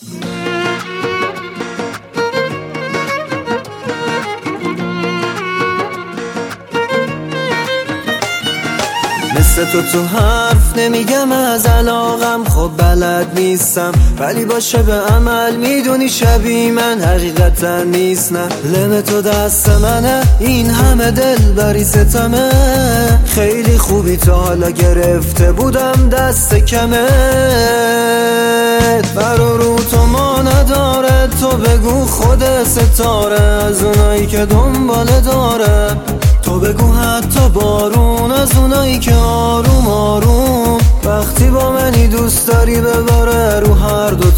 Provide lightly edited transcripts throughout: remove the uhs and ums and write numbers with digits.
مثل تو حرف نمیگم از علاقم، خب بلد نیستم، ولی باشه به عمل میدونی شبیه من حقیقتا نیست. نه لم تو دست منه، این همه دل بری ستمه، خیلی خوبی تا حالا گرفته بودم دست کمه. برا رو تو ما نداره، تو بگو خود ستاره از اونایی که دنباله داره، تو بگو حتی بارون از اونایی که آروم آروم وقتی با منی دوست داری بباره رو هر دو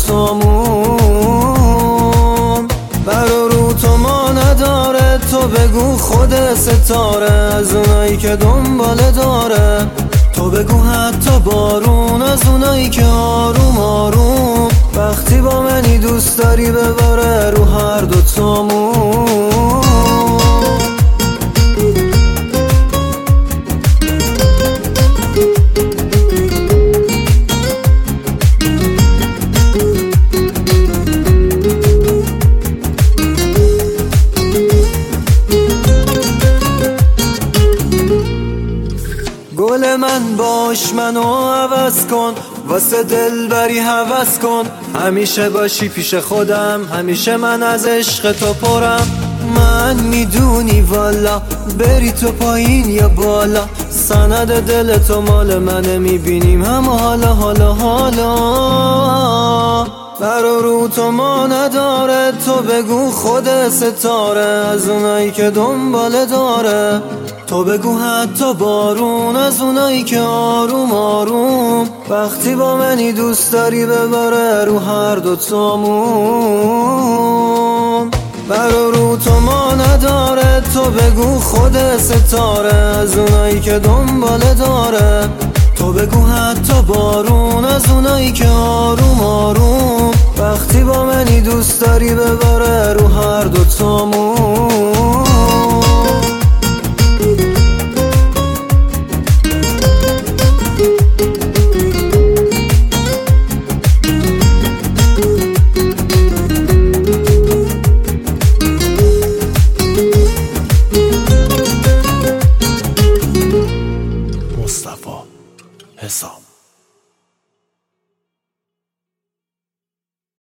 تامون. برا رو تو ما نداره، تو بگو خود ستاره از اونایی که دنباله داره، تو بگو حتی بارون از اونایی که آروم آروم وقتی با منی دوست داری بباره رو هر دو تامون. گل من باش منو عوض کن، واسه دلبری هوس کن، همیشه باشی پیش خودم، همیشه من از عشق تو پرم. من میدونی والا بری تو پایین یا بالا، سند دل تو مال منه، میبینیم هم حالا حالا حالا. برا رو تو ما نداره، تو بگو خود ستاره از اونایی که دنباله داره، تو بگو حتی بارون از اونایی که آروم آروم وقتی با منی دوست داری بباره رو هر دو تامون. برا رو تو ما نداره، تو بگو خود ستاره از اونایی که دنباله داره، تو بگو حتی بارون از اونایی که آروم آروم وقتی با منی دوست داری بباره رو هر دو تامون.